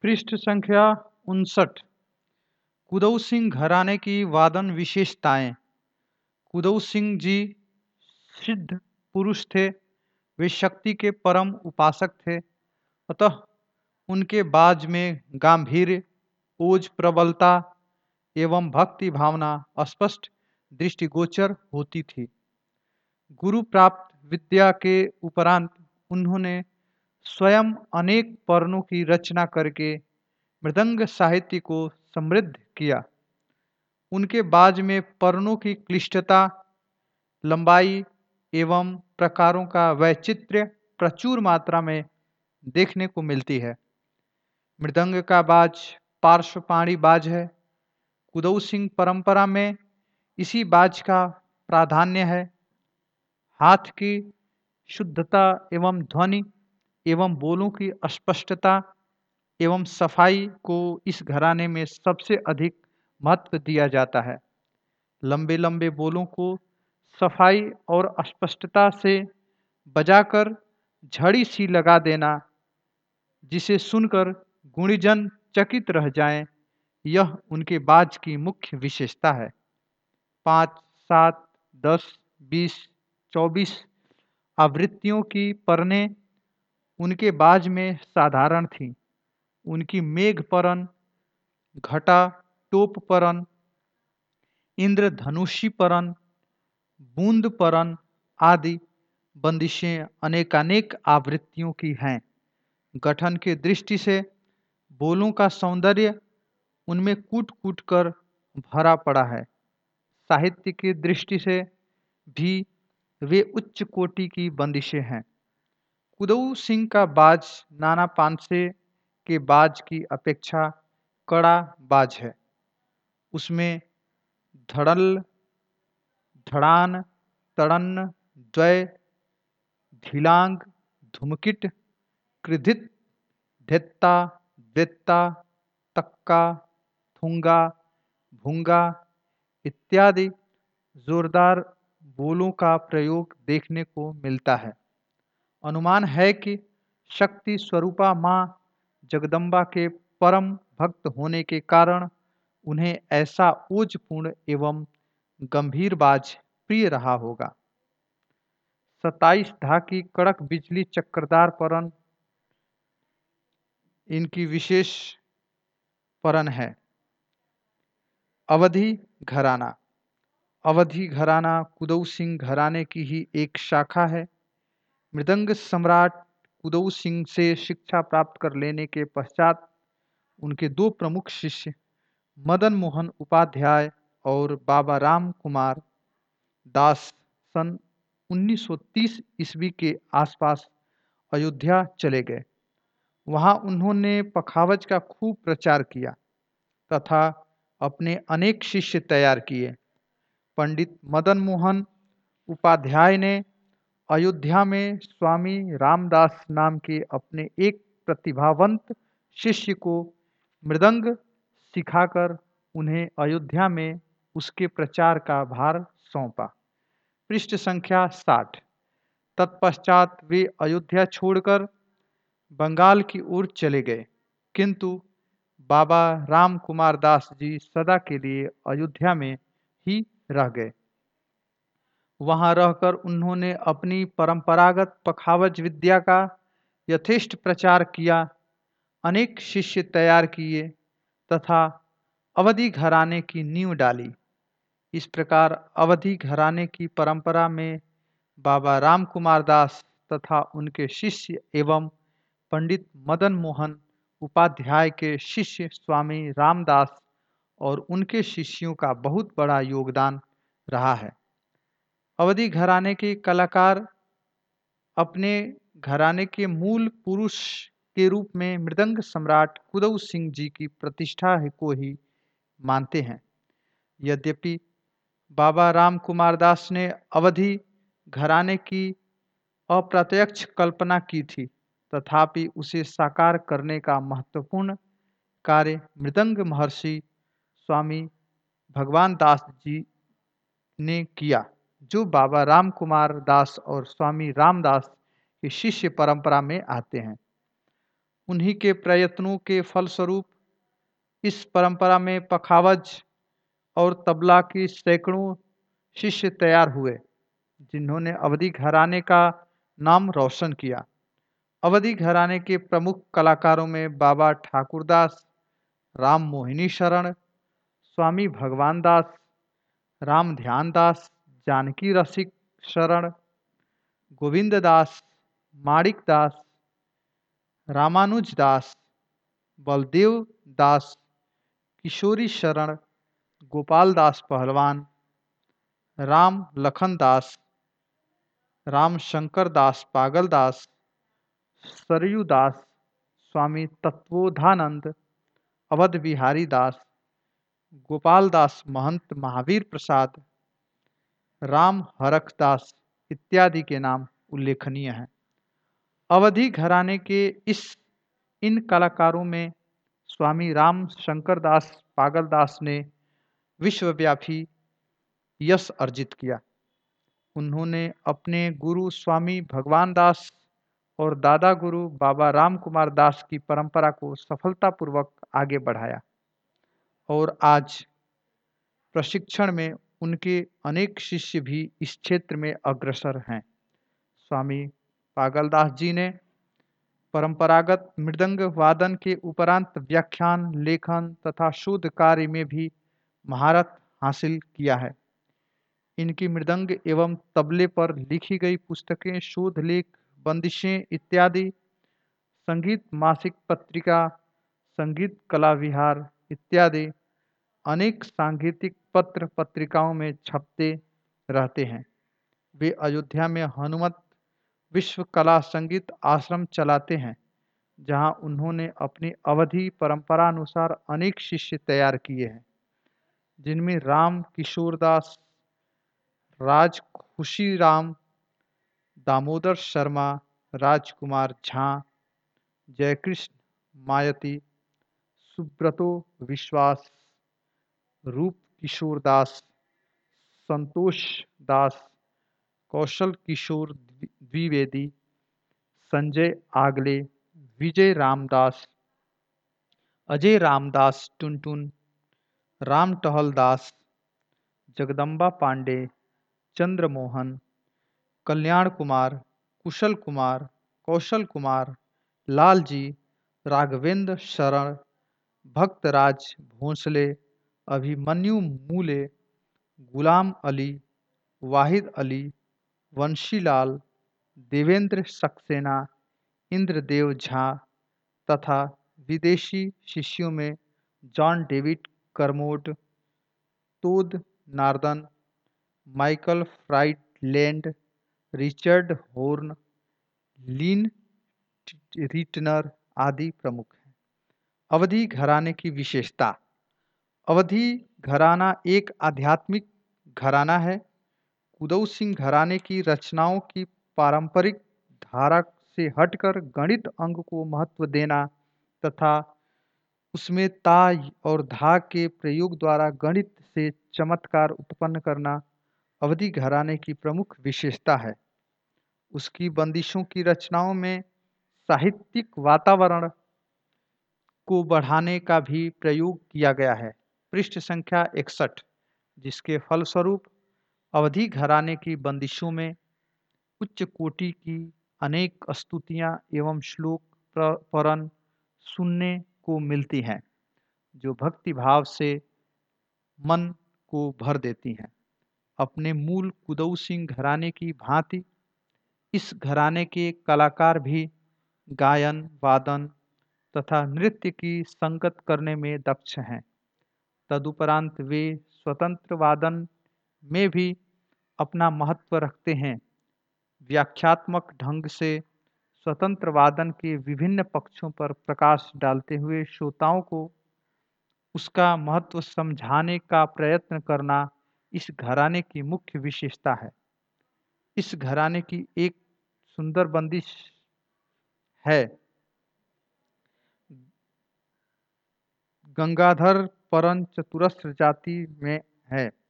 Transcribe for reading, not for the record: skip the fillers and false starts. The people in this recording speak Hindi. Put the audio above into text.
पृष्ठ संख्या 59। कुदऊ सिंह घराने की वादन विशेषताएं। कुदऊ सिंह जी सिद्ध पुरुष थे। वे शक्ति के परम उपासक थे। अतः उनके बाज में गांभीर्य, ओज, प्रबलता एवं भक्ति भावना स्पष्ट दृष्टिगोचर होती थी। गुरु प्राप्त विद्या के उपरांत उन्होंने स्वयं अनेक पर्णों की रचना करके मृदंग साहित्य को समृद्ध किया। उनके बाज में पर्णों की क्लिष्टता, लंबाई एवं प्रकारों का वैचित्र्य प्रचुर मात्रा में देखने को मिलती है। मृदंग का बाज पार्श्वपाणी बाज है। कुदऊ सिंह परंपरा में इसी बाज का प्राधान्य है। हाथ की शुद्धता एवं ध्वनि एवं बोलों की स्पष्टता एवं सफाई को इस घराने में सबसे अधिक महत्व दिया जाता है। लंबे लंबे बोलों को सफाई और स्पष्टता से बजाकर झड़ी सी लगा देना, जिसे सुनकर गुणीजन चकित रह जाएं, यह उनके बाज की मुख्य विशेषता है। 5, 7, 10, 20, 24 आवृत्तियों की पर्ने उनके बाज में साधारण थीं। उनकी मेघपरन, घटा टोपपरन, इंद्रधनुषीपरन, बूंदपरन आदि बंदिशें अनेकानेक आवृत्तियों की हैं। गठन की दृष्टि से बोलों का सौंदर्य उनमें कूट कूट कर भरा पड़ा है। साहित्य की दृष्टि से भी वे उच्च कोटि की बंदिशें हैं। कुदऊ सिंह का बाज नाना पानसे के बाज की अपेक्षा कड़ा बाज है। उसमें धड़ल, धड़ान, तड़न्न, द्वय, धीलांग, धुमकिट, कृधित, धेत्ता, द्वेत्ता, तक्का, थुंगा, भुंगा इत्यादि जोरदार बोलों का प्रयोग देखने को मिलता है। अनुमान है कि शक्ति स्वरूपा माँ जगदम्बा के परम भक्त होने के कारण उन्हें ऐसा ओजपूर्ण एवं गंभीर बाज प्रिय रहा होगा। 27 धा की कड़क बिजली चक्रदार परन इनकी विशेष परन है। अवधी घराना। अवधी घराना कुदऊ सिंह घराने की ही एक शाखा है। मृदंग सम्राट कुदऊ सिंह से शिक्षा प्राप्त कर लेने के पश्चात उनके दो प्रमुख शिष्य मदन मोहन उपाध्याय और बाबा राम कुमार दास सन 1930 ईस्वी के आसपास अयोध्या चले गए। वहां उन्होंने पखावज का खूब प्रचार किया तथा अपने अनेक शिष्य तैयार किए। पंडित मदन मोहन उपाध्याय ने अयोध्या में स्वामी रामदास नाम के अपने एक प्रतिभावंत शिष्य को मृदंग सिखाकर उन्हें अयोध्या में उसके प्रचार का भार सौंपा। पृष्ठ संख्या 60। तत्पश्चात वे अयोध्या छोड़कर बंगाल की ओर चले गए, किंतु बाबा राम कुमार दास जी सदा के लिए अयोध्या में ही रह गए। वहां रहकर उन्होंने अपनी परंपरागत पखावज विद्या का यथेष्ट प्रचार किया, अनेक शिष्य तैयार किए तथा अवधी घराने की नींव डाली। इस प्रकार अवधी घराने की परंपरा में बाबा राम कुमार दास तथा उनके शिष्य एवं पंडित मदन मोहन उपाध्याय के शिष्य स्वामी रामदास और उनके शिष्यों का बहुत बड़ा योगदान रहा है। अवधी घराने के कलाकार अपने घराने के मूल पुरुष के रूप में मृदंग सम्राट कुदऊ सिंह जी की प्रतिष्ठा को ही मानते हैं। यद्यपि बाबा राम कुमार दास ने अवधी घराने की अप्रत्यक्ष कल्पना की थी, तथापि उसे साकार करने का महत्वपूर्ण कार्य मृदंग महर्षि स्वामी भगवान दास जी ने किया, जो बाबा राम कुमार दास और स्वामी रामदास की शिष्य परंपरा में आते हैं। उन्हीं के प्रयत्नों के फलस्वरूप इस परंपरा में पखावज और तबला की सैकड़ों शिष्य तैयार हुए, जिन्होंने अवधी घराने का नाम रोशन किया। अवधी घराने के प्रमुख कलाकारों में बाबा ठाकुरदास, राम मोहिनी शरण, स्वामी भगवान दास, राम ध्यान दास, जानकी रसिक शरण, गोविंद दास, माणिक दास, रामानुज दास, बलदेव दास, किशोरी शरण, गोपाल दास पहलवान, राम लखन दास, राम शंकर दास पागल दास, सरयू दास, स्वामी तत्वोधानंद, अवध बिहारी दास, गोपाल दास महंत महावीर प्रसाद, राम हरख दास इत्यादि के नाम उल्लेखनीय हैं। अवधी घराने के इन कलाकारों में स्वामी राम शंकर दास पागल दास ने विश्वव्यापी यश अर्जित किया। उन्होंने अपने गुरु स्वामी भगवान दास और दादा गुरु बाबा राम कुमार दास की परंपरा को सफलतापूर्वक आगे बढ़ाया और आज प्रशिक्षण में उनके अनेक शिष्य भी इस क्षेत्र में अग्रसर हैं। स्वामी पागलदास जी ने परंपरागत मृदंग वादन के उपरांत व्याख्यान, लेखन तथा शोध कार्य में भी महारत हासिल किया है। इनकी मृदंग एवं तबले पर लिखी गई पुस्तकें, शोध लेख, बंदिशें इत्यादि संगीत मासिक पत्रिका, संगीत कला विहार इत्यादि अनेक सांगीतिक पत्र पत्रिकाओं में छपते रहते हैं। वे अयोध्या में हनुमत विश्व कला संगीत आश्रम चलाते हैं, जहां उन्होंने अपनी अवधि परंपरा अनुसार अनेक शिष्य तैयार किए हैं, जिनमें राम किशोर दास, राज खुशीराम, दामोदर शर्मा, राजकुमार झा, जयकृष्ण मायती, सुब्रतो विश्वास, रूप किशोर दास, संतोष दास, कौशल किशोर द्विवेदी, संजय आगले, विजय रामदास, अजय रामदास टुनटुन, राम टहल दास, जगदम्बा पांडे, चंद्रमोहन, कल्याण कुमार, कुशल कुमार, कौशल कुमार, लालजी, राघवेंद्र शरण, भक्तराज भोंसले, अभिमन्यु मूले, गुलाम अली, वाहिद अली, वंशीलाल, देवेंद्र सक्सेना, इंद्रदेव झा तथा विदेशी शिष्यों में John David Carmode, Todd Norden, Michael Friedland, Richard Horn, Lynn Ritner आदि प्रमुख हैं। अवधी घराने की विशेषता। अवधी घराना एक आध्यात्मिक घराना है। कुदौ सिंह घराने की रचनाओं की पारंपरिक धारा से हटकर गणित अंग को महत्व देना तथा उसमें ता और धा के प्रयोग द्वारा गणित से चमत्कार उत्पन्न करना अवधी घराने की प्रमुख विशेषता है। उसकी बंदिशों की रचनाओं में साहित्यिक वातावरण को बढ़ाने का भी प्रयोग किया गया है। पृष्ठ संख्या 61, जिसके फलस्वरूप अवधी घराने की बंदिशों में उच्च कोटि की अनेक स्तुतियाँ एवं श्लोक परन सुनने को मिलती हैं, जो भक्ति भाव से मन को भर देती हैं। अपने मूल कुदौ सिंह घराने की भांति इस घराने के कलाकार भी गायन, वादन तथा नृत्य की संगत करने में दक्ष हैं। तदुपरांत वे स्वतंत्र वादन में भी अपना महत्व रखते हैं। व्याख्यात्मक ढंग से स्वतंत्र वादन के विभिन्न पक्षों पर प्रकाश डालते हुए श्रोताओं को उसका महत्व समझाने का प्रयत्न करना इस घराने की मुख्य विशेषता है। इस घराने की एक सुंदर बंदिश है, गंगाधर परन चतुरस्र जाति में है।